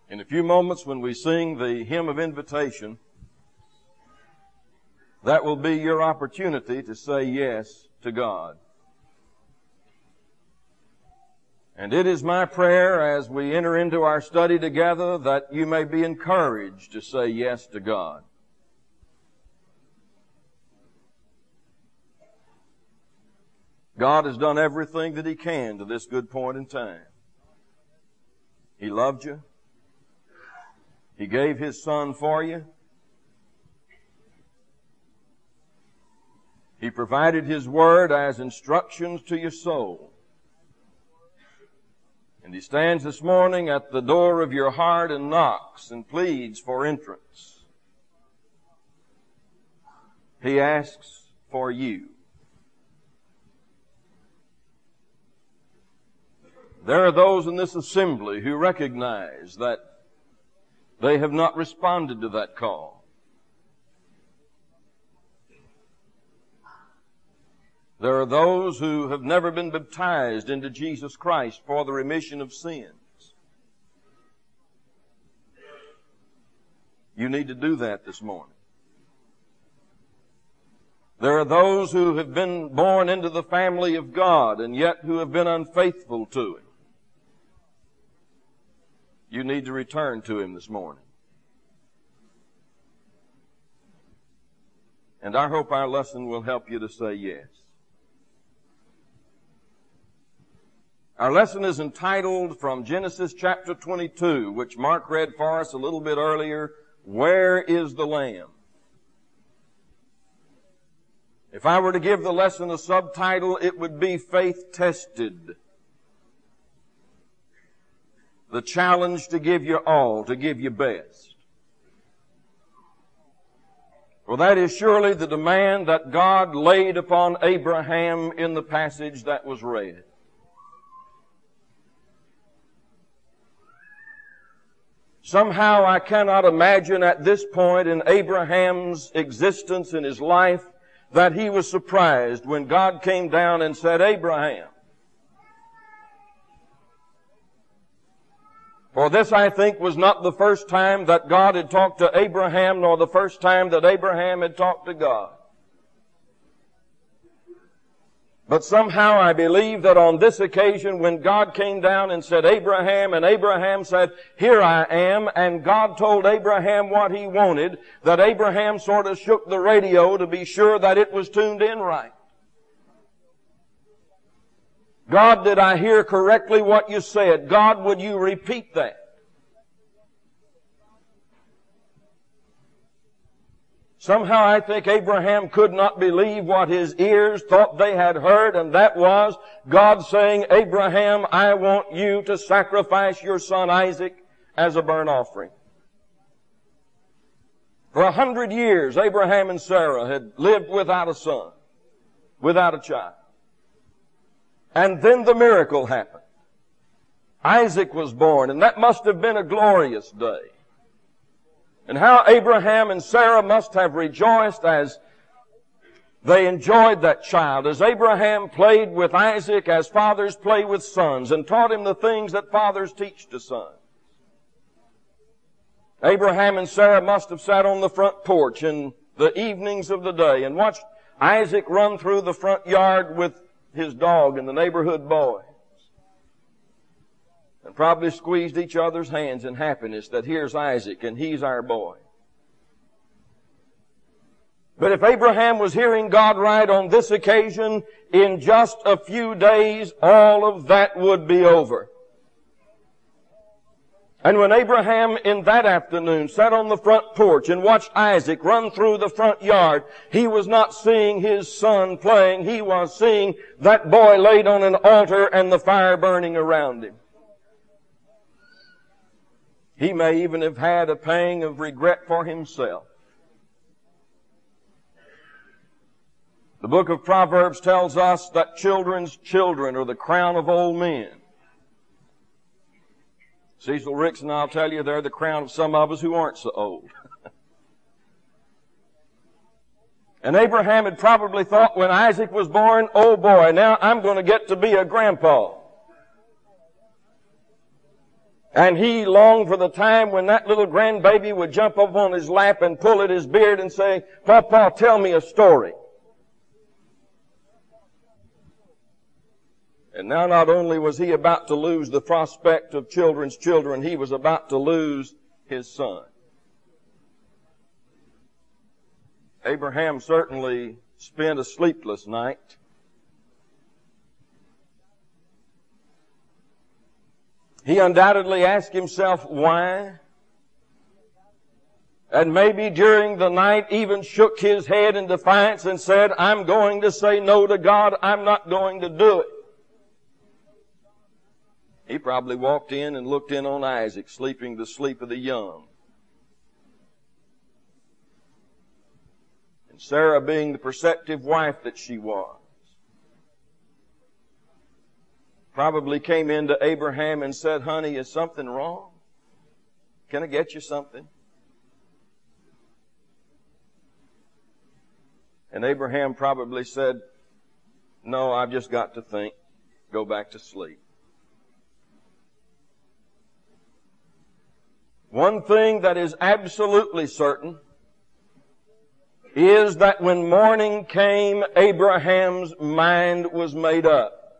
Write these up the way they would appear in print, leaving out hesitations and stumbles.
In a few moments when we sing the hymn of invitation, that will be your opportunity to say yes to God. And it is my prayer as we enter into our study together that you may be encouraged to say yes to God. God has done everything that He can to this good point in time. He loved you. He gave His Son for you. He provided His Word as instructions to your soul. And He stands this morning at the door of your heart and knocks and pleads for entrance. He asks for you. There are those in this assembly who recognize that they have not responded to that call. There are those who have never been baptized into Jesus Christ for the remission of sins. You need to do that this morning. There are those who have been born into the family of God and yet who have been unfaithful to Him. You need to return to Him this morning. And I hope our lesson will help you to say yes. Our lesson is entitled from Genesis chapter 22, which Mark read for us a little bit earlier, Where is the Lamb? If I were to give the lesson a subtitle, it would be Faith Tested. The challenge to give your all, to give your best. For that is surely the demand that God laid upon Abraham in the passage that was read. Somehow I cannot imagine at this point in Abraham's existence in his life that he was surprised when God came down and said, Abraham. For this, I think, was not the first time that God had talked to Abraham, nor the first time that Abraham had talked to God. But somehow I believe that on this occasion when God came down and said, Abraham, and Abraham said, here I am, and God told Abraham what He wanted, that Abraham sort of shook the radio to be sure that it was tuned in right. God, did I hear correctly what you said? God, would you repeat that? Somehow I think Abraham could not believe what his ears thought they had heard, and that was God saying, Abraham, I want you to sacrifice your son Isaac as a burnt offering. For 100 years, Abraham and Sarah had lived without a son, without a child. And then the miracle happened. Isaac was born, and that must have been a glorious day. And how Abraham and Sarah must have rejoiced as they enjoyed that child, as Abraham played with Isaac as fathers play with sons, and taught him the things that fathers teach to sons. Abraham and Sarah must have sat on the front porch in the evenings of the day and watched Isaac run through the front yard with his dog and the neighborhood boys, and probably squeezed each other's hands in happiness that here's Isaac and he's our boy. But if Abraham was hearing God right on this occasion, in just a few days all of that would be over. And when Abraham in that afternoon sat on the front porch and watched Isaac run through the front yard, he was not seeing his son playing. He was seeing that boy laid on an altar and the fire burning around him. He may even have had a pang of regret for himself. The book of Proverbs tells us that children's children are the crown of old men. Cecil Ricks and I'll tell you they're the crown of some of us who aren't so old. And Abraham had probably thought when Isaac was born, oh boy, now I'm going to get to be a grandpa. And he longed for the time when that little grandbaby would jump up on his lap and pull at his beard and say, "Papa, tell me a story." And now not only was he about to lose the prospect of children's children, he was about to lose his son. Abraham certainly spent a sleepless night. He undoubtedly asked himself why. And maybe during the night even shook his head in defiance and said, "I'm going to say no to God. I'm not going to do it." He probably walked in and looked in on Isaac sleeping the sleep of the young. And Sarah, being the perceptive wife that she was, probably came into Abraham and said, "Honey, is something wrong? Can I get you something?" And Abraham probably said, "No, I've just got to think. Go back to sleep." One thing that is absolutely certain is that when morning came, Abraham's mind was made up.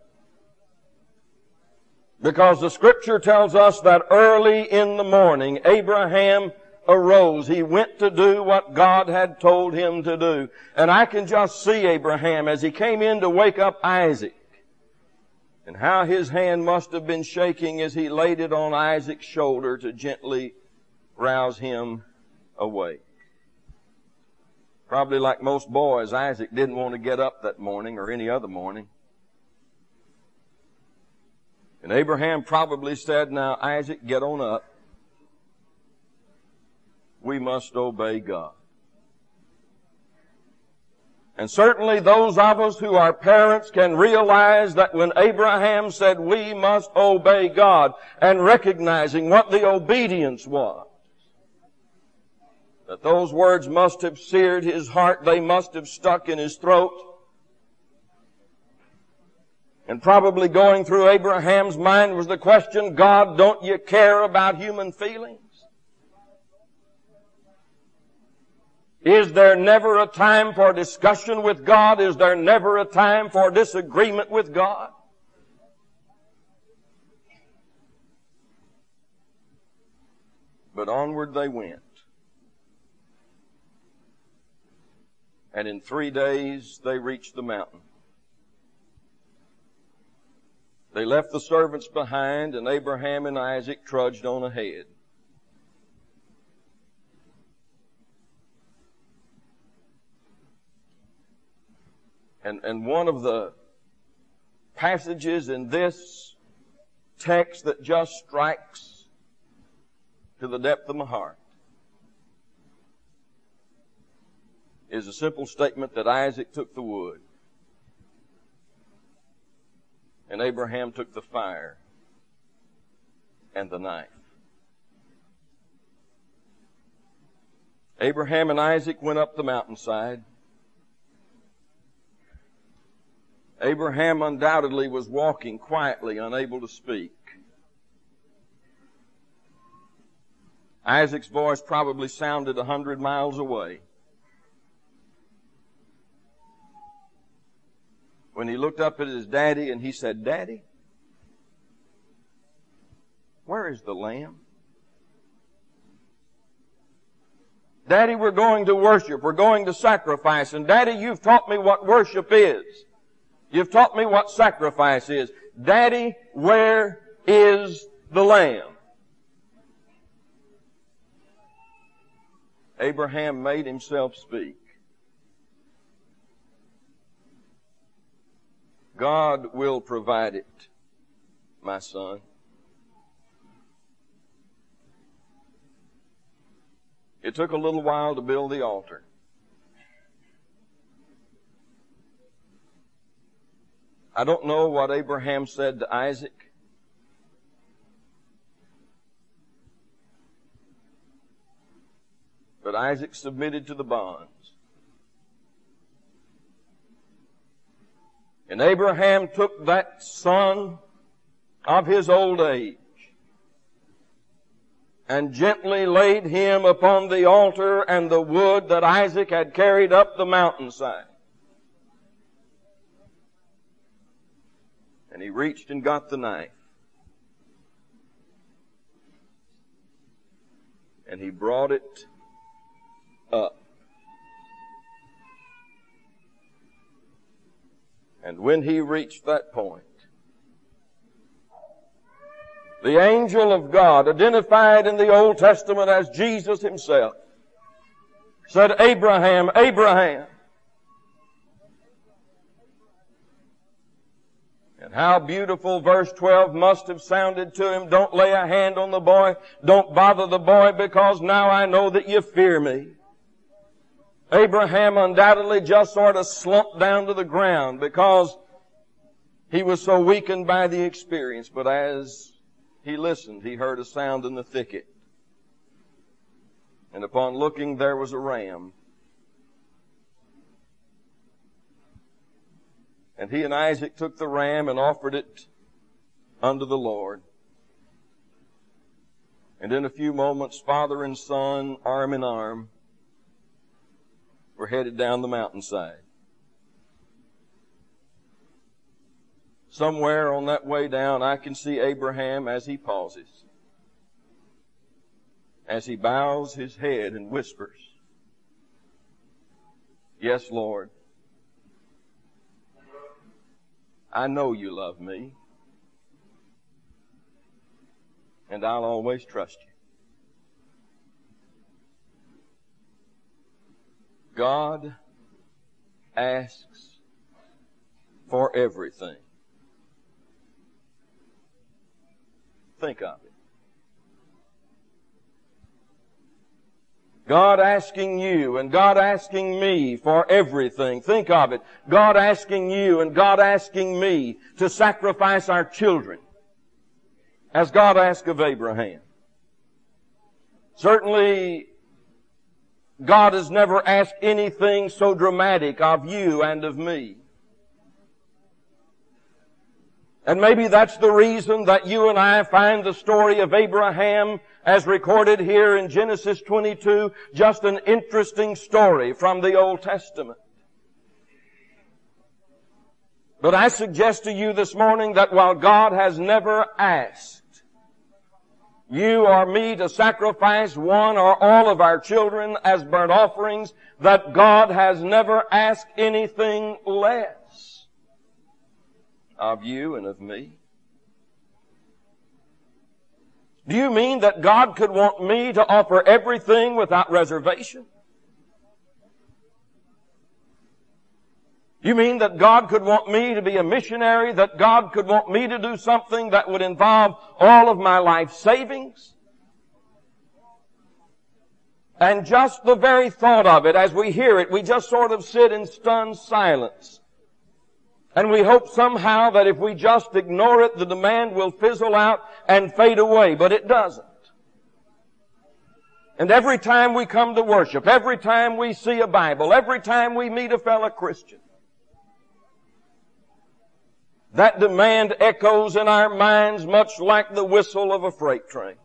Because the Scripture tells us that early in the morning, Abraham arose. He went to do what God had told him to do. And I can just see Abraham as he came in to wake up Isaac, and how his hand must have been shaking as he laid it on Isaac's shoulder to gently rouse him awake. Probably like most boys, Isaac didn't want to get up that morning or any other morning. And Abraham probably said, "Now, Isaac, get on up. We must obey God." And certainly those of us who are parents can realize that when Abraham said we must obey God, and recognizing what the obedience was, that those words must have seared his heart. They must have stuck in his throat. And probably going through Abraham's mind was the question, "God, don't you care about human feelings? Is there never a time for discussion with God? Is there never a time for disagreement with God?" But onward they went. And in 3 days they reached the mountain. They left the servants behind, and Abraham and Isaac trudged on ahead. And one of the passages in this text that just strikes to the depth of my heart is a simple statement that Isaac took the wood and Abraham took the fire and the knife. Abraham and Isaac went up the mountainside. Abraham undoubtedly was walking quietly, unable to speak. Isaac's voice probably sounded 100 miles away. When he looked up at his daddy and he said, "Daddy, where is the lamb? Daddy, we're going to worship. We're going to sacrifice. And Daddy, you've taught me what worship is. You've taught me what sacrifice is. Daddy, where is the lamb?" Abraham made himself speak. "God will provide it, my son." It took a little while to build the altar. I don't know what Abraham said to Isaac. But Isaac submitted to the bonds. And Abraham took that son of his old age and gently laid him upon the altar and the wood that Isaac had carried up the mountainside. And he reached and got the knife. And he brought it up. And when he reached that point, the angel of God, identified in the Old Testament as Jesus himself, said, Abraham, Abraham. And how beautiful verse 12 must have sounded to him. Don't lay a hand on the boy. Don't bother the boy, because now I know that you fear me. Abraham undoubtedly just sort of slumped down to the ground because he was so weakened by the experience. But as he listened, he heard a sound in the thicket. And upon looking, there was a ram. And he and Isaac took the ram and offered it unto the Lord. And in a few moments, father and son, arm in arm, were headed down the mountainside. Somewhere on that way down, I can see Abraham as he pauses, as he bows his head and whispers, Yes, Lord, I know you love me, and I'll always trust you. God asks for everything. Think of it. God asking you and God asking me for everything. Think of it. God asking you and God asking me to sacrifice our children, as God asked of Abraham. Certainly, God has never asked anything so dramatic of you and of me. And maybe that's the reason that you and I find the story of Abraham, as recorded here in Genesis 22, just an interesting story from the Old Testament. But I suggest to you this morning that while God has never asked you or me to sacrifice one or all of our children as burnt offerings, that God has never asked anything less of you and of me. Do you mean that God could want me to offer everything without reservation? You mean that God could want me to be a missionary, that God could want me to do something that would involve all of my life savings? And just the very thought of it, as we hear it, we just sort of sit in stunned silence. And we hope somehow that if we just ignore it, the demand will fizzle out and fade away, but it doesn't. And every time we come to worship, every time we see a Bible, every time we meet a fellow Christian, that demand echoes in our minds much like the whistle of a freight train.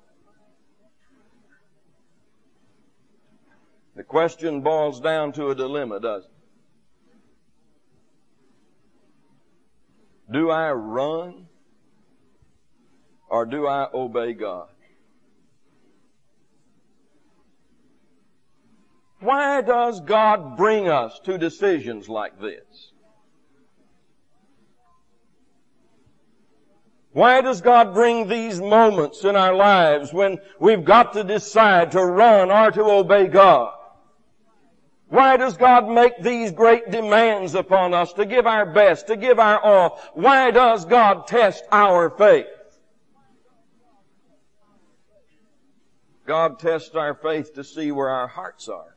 The question boils down to a dilemma, doesn't it? Do I run or do I obey God? Why does God bring us to decisions like this? Why does God bring these moments in our lives when we've got to decide to run or to obey God? Why does God make these great demands upon us to give our best, to give our all? Why does God test our faith? God tests our faith to see where our hearts are.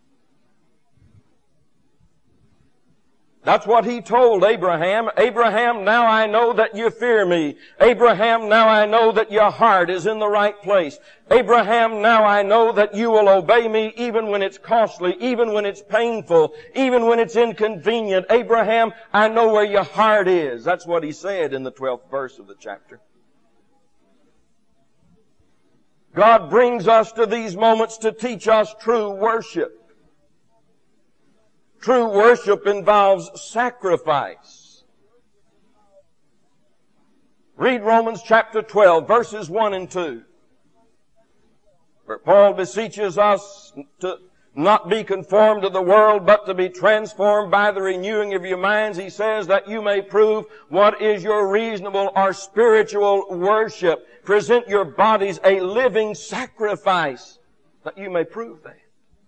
That's what He told Abraham. Abraham, now I know that you fear me. Abraham, now I know that your heart is in the right place. Abraham, now I know that you will obey me even when it's costly, even when it's painful, even when it's inconvenient. Abraham, I know where your heart is. That's what he said in the 12th verse of the chapter. God brings us to these moments to teach us true worship. True worship involves sacrifice. Read Romans chapter 12, verses 1 and 2. Where Paul beseeches us to not be conformed to the world, but to be transformed by the renewing of your minds. He says that you may prove what is your reasonable or spiritual worship. Present your bodies a living sacrifice, that you may prove that.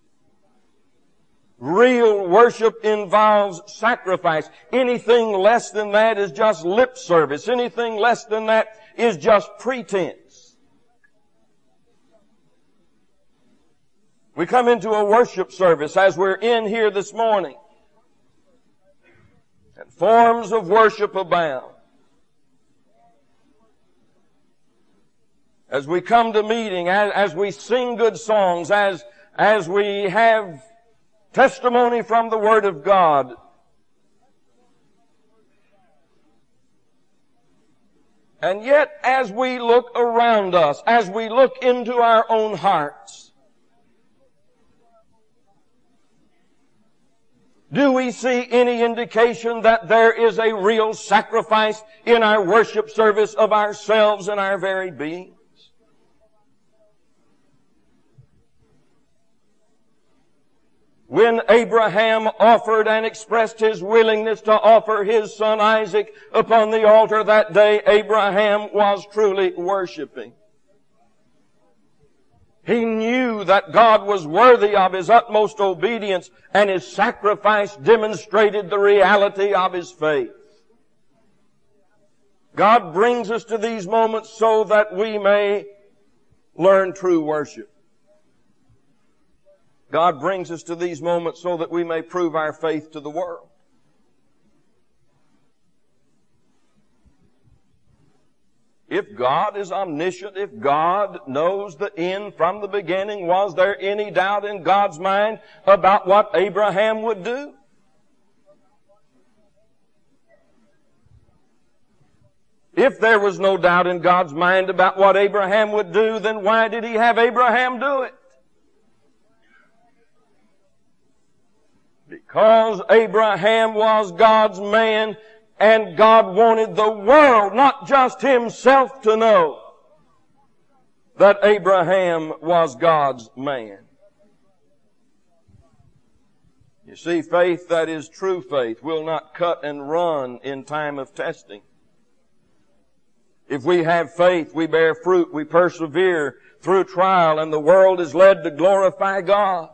Real worship involves sacrifice. Anything less than that is just lip service. Anything less than that is just pretense. We come into a worship service as we're in here this morning, and forms of worship abound. As we come to meeting, as we sing good songs, as we have testimony from the Word of God, and yet as we look around us, as we look into our own hearts, do we see any indication that there is a real sacrifice in our worship service of ourselves and our very beings? When Abraham offered and expressed his willingness to offer his son Isaac upon the altar that day, Abraham was truly worshiping. He knew that God was worthy of his utmost obedience, and his sacrifice demonstrated the reality of his faith. God brings us to these moments so that we may learn true worship. God brings us to these moments so that we may prove our faith to the world. If God is omniscient, if God knows the end from the beginning, was there any doubt in God's mind about what Abraham would do? If there was no doubt in God's mind about what Abraham would do, then why did He have Abraham do it? Because Abraham was God's man, and God wanted the world, not just Himself, to know that Abraham was God's man. You see, faith that is true faith will not cut and run in time of testing. If we have faith, we bear fruit, we persevere through trial, and the world is led to glorify God.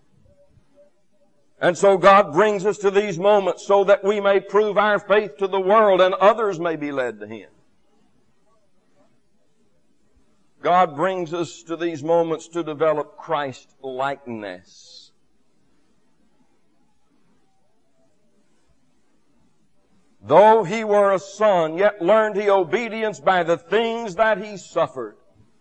And so God brings us to these moments so that we may prove our faith to the world and others may be led to Him. God brings us to these moments to develop Christ-likeness. Though He were a son, yet learned He obedience by the things that He suffered.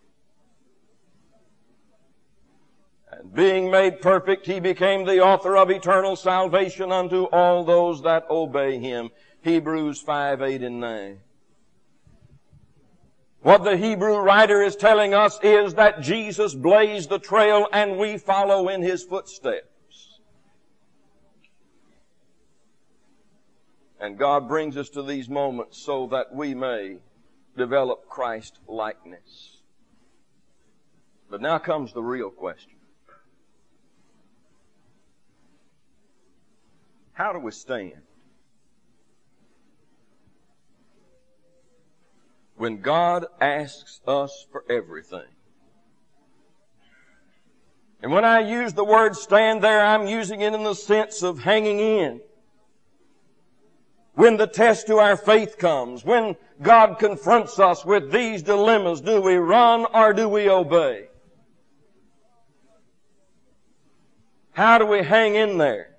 And being made perfect, He became the author of eternal salvation unto all those that obey Him. Hebrews 5, 8, and 9. What the Hebrew writer is telling us is that Jesus blazed the trail and we follow in His footsteps. And God brings us to these moments so that we may develop Christ-likeness. But now comes the real question. How do we stand when God asks us for everything? And when I use the word stand there, I'm using it in the sense of hanging in. When the test to our faith comes, when God confronts us with these dilemmas, do we run or do we obey? How do we hang in there?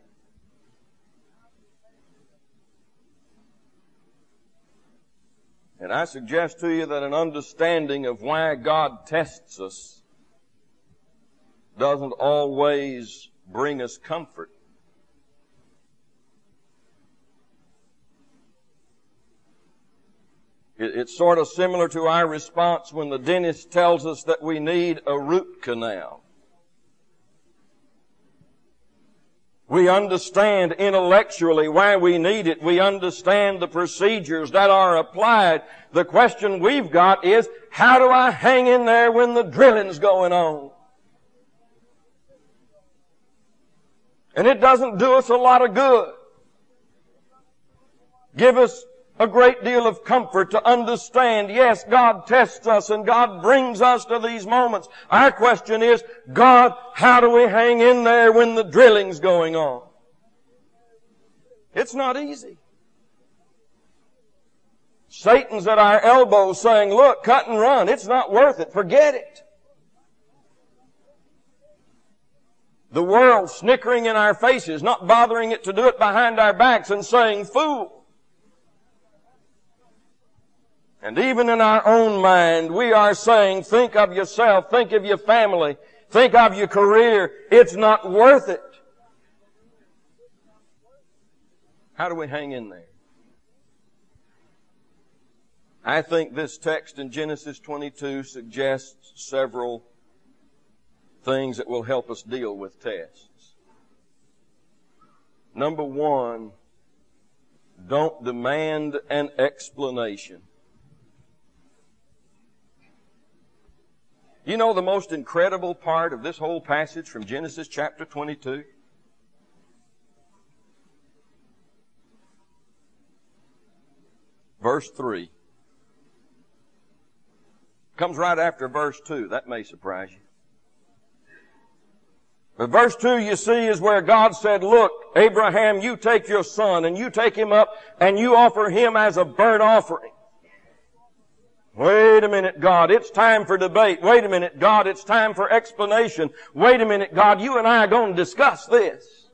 And I suggest to you that an understanding of why God tests us doesn't always bring us comfort. It's sort of similar to our response when the dentist tells us that we need a root canal. We understand intellectually why we need it. We understand the procedures that are applied. The question we've got is, how do I hang in there when the drilling's going on? And it doesn't do us a lot of good. Give us a great deal of comfort to understand, yes, God tests us and God brings us to these moments. Our question is, God, how do we hang in there when the drilling's going on? It's not easy. Satan's at our elbow saying, look, cut and run. It's not worth it. Forget it. The world snickering in our faces, not bothering it to do it behind our backs and saying, fool. And even in our own mind, we are saying, think of yourself, think of your family, think of your career. It's not worth it. How do we hang in there? I think this text in Genesis 22 suggests several things that will help us deal with tests. Number one, don't demand an explanation. You know the most incredible part of this whole passage from Genesis chapter 22? Verse 3. Comes right after verse 2. That may surprise you. But verse 2, you see, is where God said, look, Abraham, you take your son and you take him up and you offer him as a burnt offering. Wait a minute, God, it's time for debate. Wait a minute, God, it's time for explanation. Wait a minute, God, you and I are going to discuss this.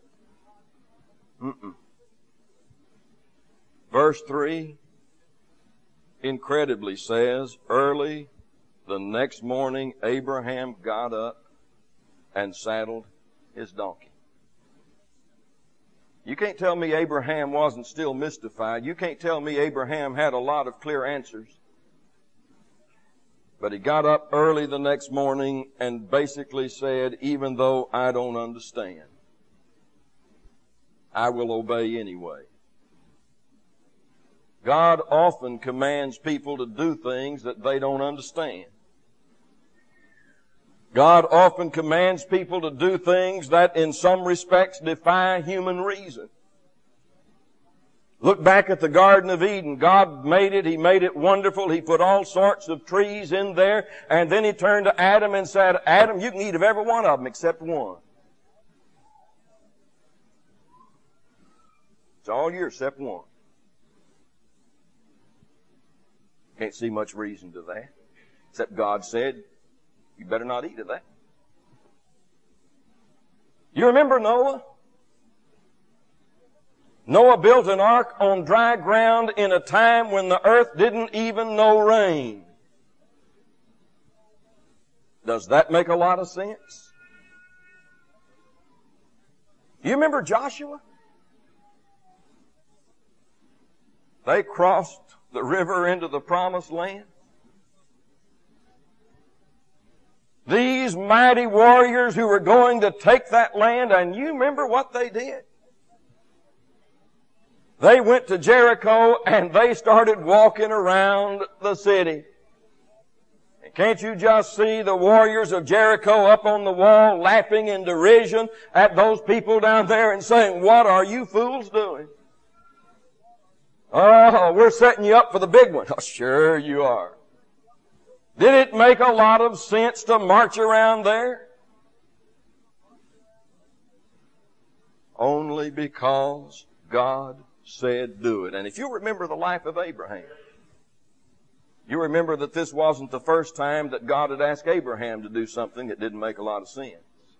Verse 3 incredibly says, early the next morning Abraham got up and saddled his donkey. You can't tell me Abraham wasn't still mystified. You can't tell me Abraham had a lot of clear answers. But he got up early the next morning and basically said, even though I don't understand, I will obey anyway. God often commands people to do things that they don't understand. God often commands people to do things that in some respects defy human reason. Look back at the Garden of Eden. God made it. He made it wonderful. He put all sorts of trees in there. And then He turned to Adam and said, Adam, you can eat of every one of them except one. It's all yours except one. Can't see much reason to that. Except God said, you better not eat of that. You remember Noah? Noah built an ark on dry ground in a time when the earth didn't even know rain. Does that make a lot of sense? You remember Joshua? They crossed the river into the promised land. These mighty warriors who were going to take that land, and you remember what they did? They went to Jericho and they started walking around the city. And can't you just see the warriors of Jericho up on the wall laughing in derision at those people down there and saying, what are you fools doing? Oh, we're setting you up for the big one. Oh, sure you are. Did it make a lot of sense to march around there? Only because God said do it. And if you remember the life of Abraham, you remember that this wasn't the first time that God had asked Abraham to do something that didn't make a lot of sense.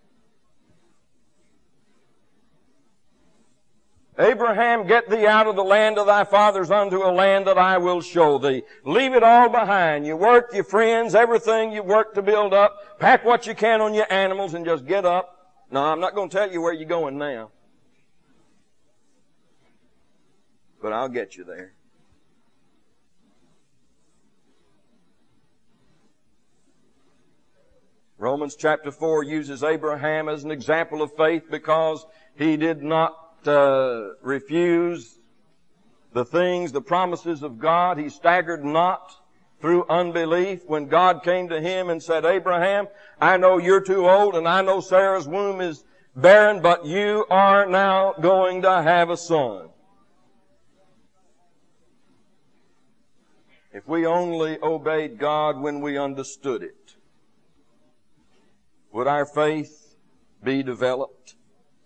Abraham, get thee out of the land of thy fathers unto a land that I will show thee. Leave it all behind. Your work, your friends, everything you work to build up. Pack what you can on your animals and just get up. No, I'm not going to tell you where you're going now. But I'll get you there. Romans chapter 4 uses Abraham as an example of faith because he did not refuse the promises of God. He staggered not through unbelief when God came to him and said, Abraham, I know you're too old and I know Sarah's womb is barren, but you are now going to have a son. If we only obeyed God when we understood it, would our faith be developed?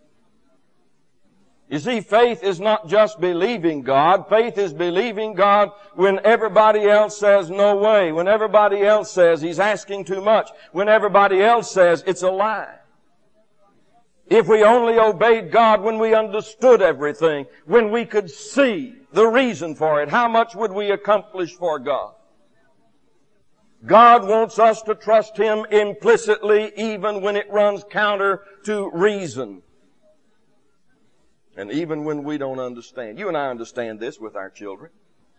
You see, faith is not just believing God. Faith is believing God when everybody else says no way, when everybody else says He's asking too much, when everybody else says it's a lie. If we only obeyed God when we understood everything, when we could see the reason for it, how much would we accomplish for God? God wants us to trust Him implicitly even when it runs counter to reason. And even when we don't understand. You and I understand this with our children.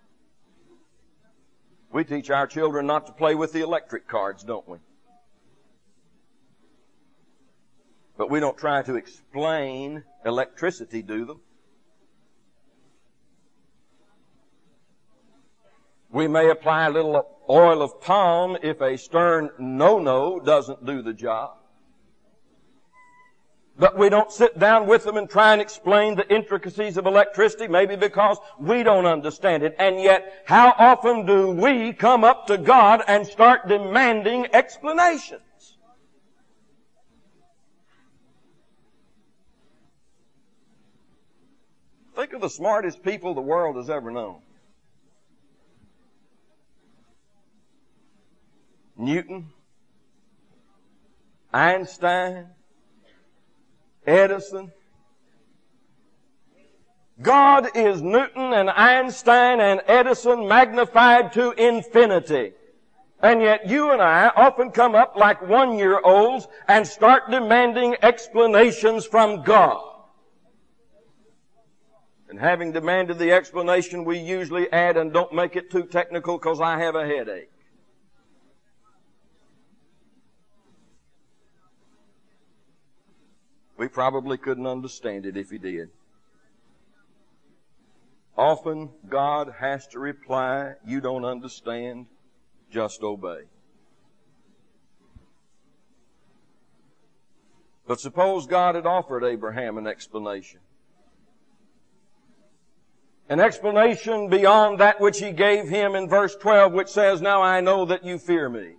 We teach our children not to play with the electric cards, don't we? But we don't try to explain electricity to them. We may apply a little oil of palm if a stern no-no doesn't do the job. But we don't sit down with them and try and explain the intricacies of electricity, maybe because we don't understand it. And yet, how often do we come up to God and start demanding explanations? Think of the smartest people the world has ever known. Newton, Einstein, Edison. God is Newton and Einstein and Edison magnified to infinity. And yet you and I often come up like 1-year-olds and start demanding explanations from God. And having demanded the explanation, we usually add, and don't make it too technical because I have a headache. We probably couldn't understand it if He did. Often God has to reply, you don't understand, just obey. But suppose God had offered Abraham an explanation. An explanation beyond that which He gave him in verse 12, which says, now I know that you fear me.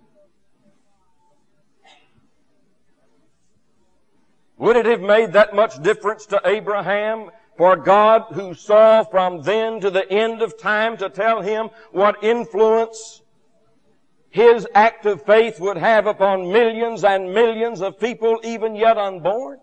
Would it have made that much difference to Abraham for God, who saw from then to the end of time, to tell him what influence his act of faith would have upon millions and millions of people even yet unborn?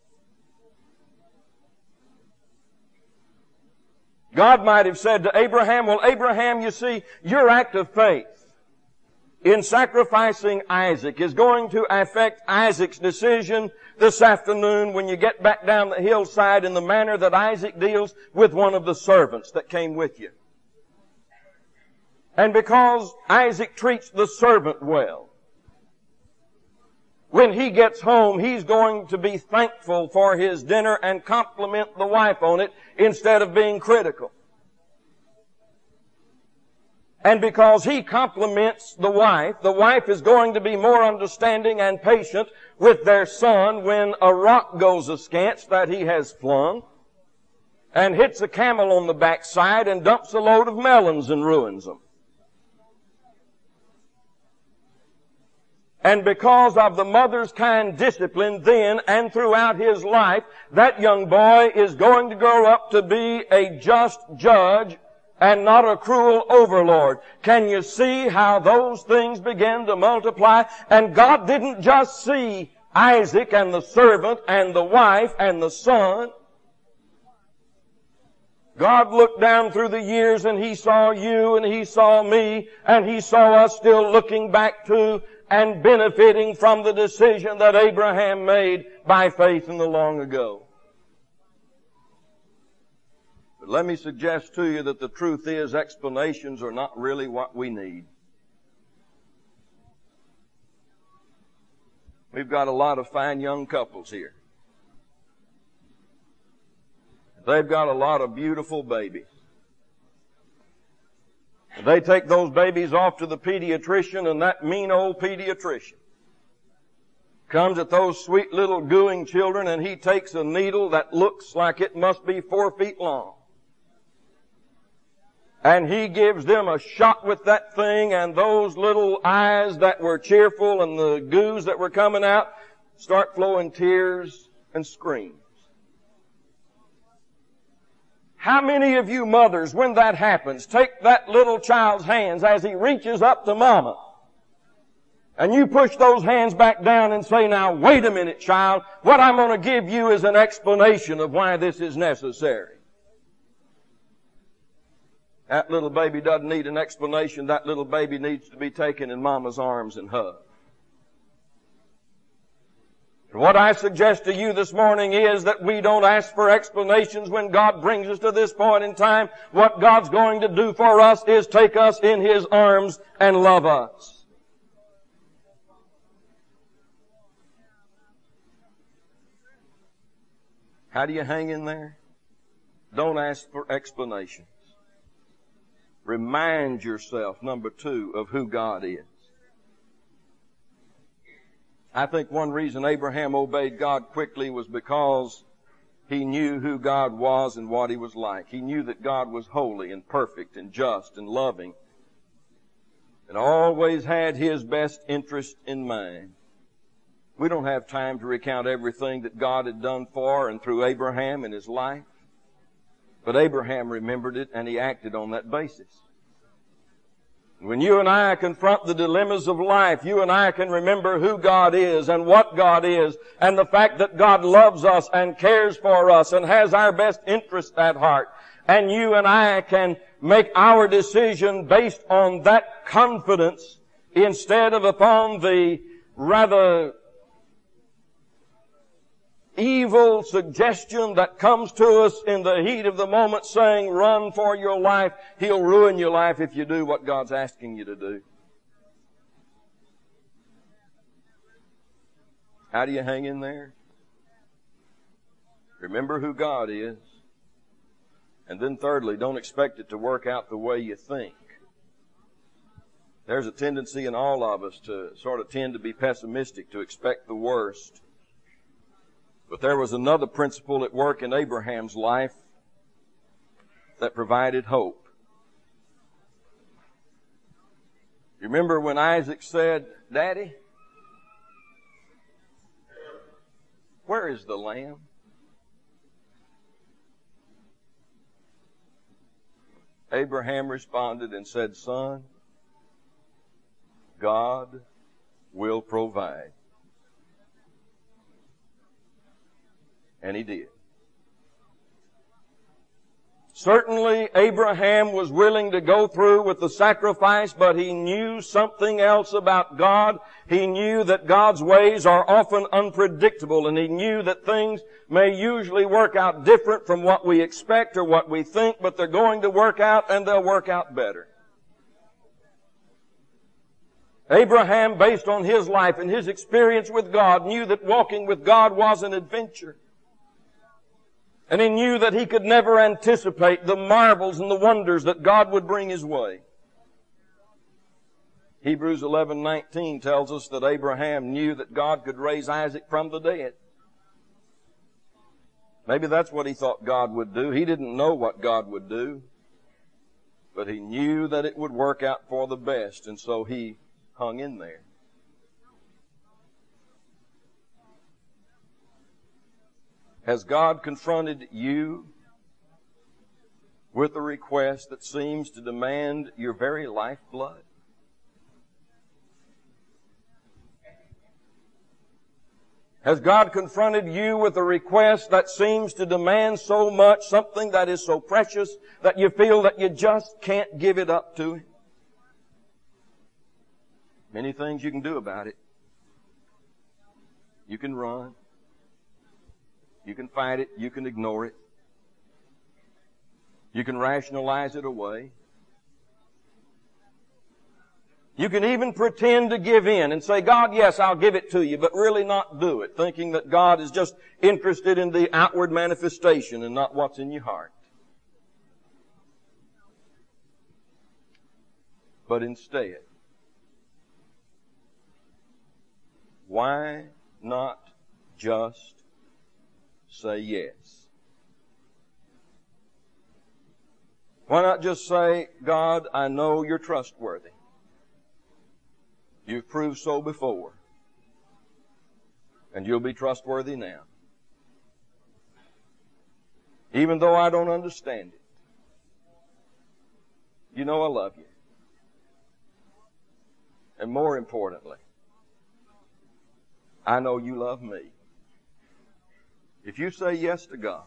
God might have said to Abraham, well, Abraham, you see, your act of faith in sacrificing Isaac is going to affect Isaac's decision this afternoon when you get back down the hillside in the manner that Isaac deals with one of the servants that came with you. And because Isaac treats the servant well, when he gets home, he's going to be thankful for his dinner and compliment the wife on it instead of being critical. And because he compliments the wife is going to be more understanding and patient with their son when a rock goes askance that he has flung and hits a camel on the backside and dumps a load of melons and ruins them. And because of the mother's kind discipline then and throughout his life, that young boy is going to grow up to be a just judge and not a cruel overlord. Can you see how those things begin to multiply? And God didn't just see Isaac and the servant and the wife and the son. God looked down through the years and He saw you and He saw me and He saw us still looking back to and benefiting from the decision that Abraham made by faith in the long ago. But let me suggest to you that the truth is explanations are not really what we need. We've got a lot of fine young couples here. They've got a lot of beautiful babies. They take those babies off to the pediatrician, and that mean old pediatrician comes at those sweet little gooing children, and he takes a needle that looks like it must be 4 feet long. And he gives them a shot with that thing, and those little eyes that were cheerful and the goos that were coming out start flowing tears and screams. How many of you mothers, when that happens, take that little child's hands as he reaches up to mama, and you push those hands back down and say, now wait a minute, child, what I'm going to give you is an explanation of why this is necessary. That little baby doesn't need an explanation. That little baby needs to be taken in mama's arms and hugged. And what I suggest to you this morning is that we don't ask for explanations when God brings us to this point in time. What God's going to do for us is take us in His arms and love us. How do you hang in there? Don't ask for explanations. Remind yourself, number 2, of who God is. I think one reason Abraham obeyed God quickly was because he knew who God was and what He was like. He knew that God was holy and perfect and just and loving and always had His best interest in mind. We don't have time to recount everything that God had done for and through Abraham in his life. But Abraham remembered it, and he acted on that basis. When you and I confront the dilemmas of life, you and I can remember who God is and what God is, and the fact that God loves us and cares for us and has our best interest at heart. And you and I can make our decision based on that confidence instead of upon the rather evil suggestion that comes to us in the heat of the moment saying, run for your life. He'll ruin your life if you do what God's asking you to do. How do you hang in there? Remember who God is. And then thirdly, don't expect it to work out the way you think. There's a tendency in all of us to sort of tend to be pessimistic, to expect the worst. But there was another principle at work in Abraham's life that provided hope. You remember when Isaac said, Daddy, where is the lamb? Abraham responded and said, Son, God will provide. And He did. Certainly, Abraham was willing to go through with the sacrifice, but he knew something else about God. He knew that God's ways are often unpredictable, and he knew that things may usually work out different from what we expect or what we think, but they're going to work out, and they'll work out better. Abraham, based on his life and his experience with God, knew that walking with God was an adventure. And he knew that he could never anticipate the marvels and the wonders that God would bring his way. Hebrews 11:19 tells us that Abraham knew that God could raise Isaac from the dead. Maybe that's what he thought God would do. He didn't know what God would do, but he knew that it would work out for the best, and so he hung in there. Has God confronted you with a request that seems to demand your very lifeblood? Has God confronted you with a request that seems to demand so much, something that is so precious, that you feel that you just can't give it up to Him? Many things you can do about it. You can run. You can fight it. You can ignore it. You can rationalize it away. You can even pretend to give in and say, God, yes, I'll give it to you, but really not do it, thinking that God is just interested in the outward manifestation and not what's in your heart. But instead, why not just say yes? Why not just say, God, I know you're trustworthy. You've proved so before. And you'll be trustworthy now. Even though I don't understand it. You know I love you. And more importantly, I know you love me. If you say yes to God,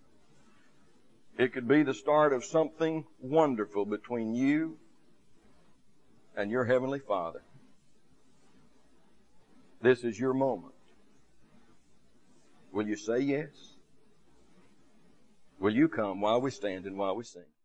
it could be the start of something wonderful between you and your Heavenly Father. This is your moment. Will you say yes? Will you come while we stand and while we sing?